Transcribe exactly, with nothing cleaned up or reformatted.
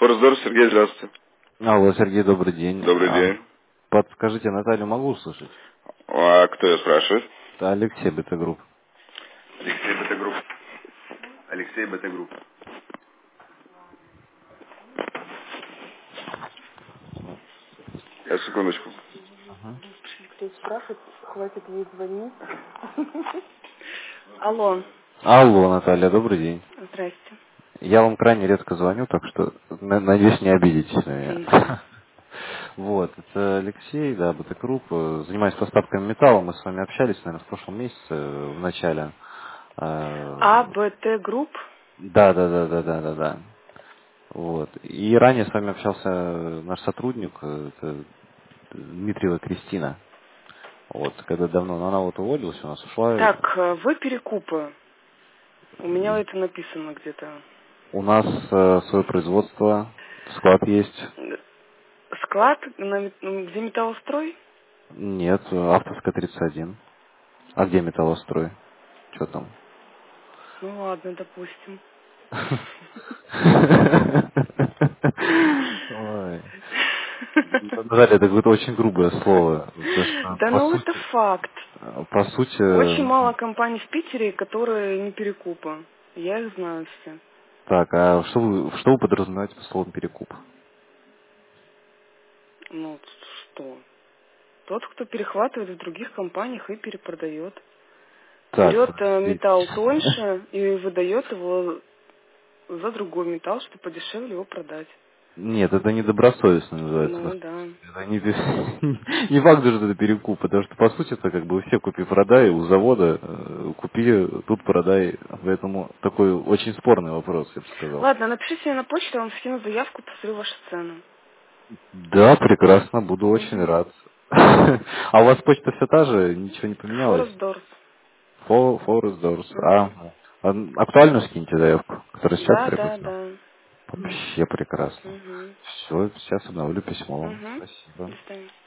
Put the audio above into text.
Форсдор, Сергей, здравствуйте. Алло, Сергей, добрый день. Добрый А, день. Подскажите, Наталью могу услышать? А кто ее спрашивает? Это Алексей, Бета-групп. Алексей Бета-групп. Алексей Бета-групп. Сейчас, секундочку. Ага. Кто спрашивает, хватит ей звонить. Алло. Алло, Наталья, добрый день. Здрасте. Я вам крайне редко звоню, так что, на- надеюсь, не обидитесь на Мгм. меня. Вот, это Алексей, да, Бета-групп. э, Занимаюсь поставками металла. Мы с вами общались, наверное, в прошлом месяце, э, в начале. Э, А, Б, Т, групп. Да, да, да, да, да, да, да. Вот. И ранее с вами общался наш сотрудник, э, это Дмитриева Кристина. Вот, когда давно, но она вот уволилась, у нас ушла. Так, э, вы перекупы. У меня это написано где-то. У нас э, свое производство, склад есть. Склад, на мет- где металлострой? Нет, Автовская тридцать один. А где металлострой? Что там? Ну ладно, допустим. Ой. Наталья, это какое-то очень грубое слово. Потому что, Да по ну это сути, факт. по сути, Очень мало ну, компаний в Питере, которые не перекупы. Я их знаю все. так, а что вы, что вы подразумеваете под словом перекуп? Ну, что? Тот, кто перехватывает в других компаниях и перепродает. Так, Берет э, подождите. металл тоньше и выдает его за другой металл, чтобы подешевле его продать. Нет, это недобросовестно называется. Ну да. Это не, не факт, что это перекуп, потому что по сути это как бы все купи-продай у завода, э, купи, тут продай. Поэтому такой очень спорный вопрос, я бы сказал. Ладно, напишите мне на почту, я вам скину заявку, посмотрю ваши цены. Да, прекрасно, буду очень Угу. рад. А у вас почта все та же, ничего не поменялось? Форест Дорс. Forest Doors. А, Угу. а актуальную скиньте заявку, которая сейчас Да, да, требуется. да. Вообще прекрасно. Угу. Все, сейчас обновлю письмо вам. Угу. Спасибо. До свидания.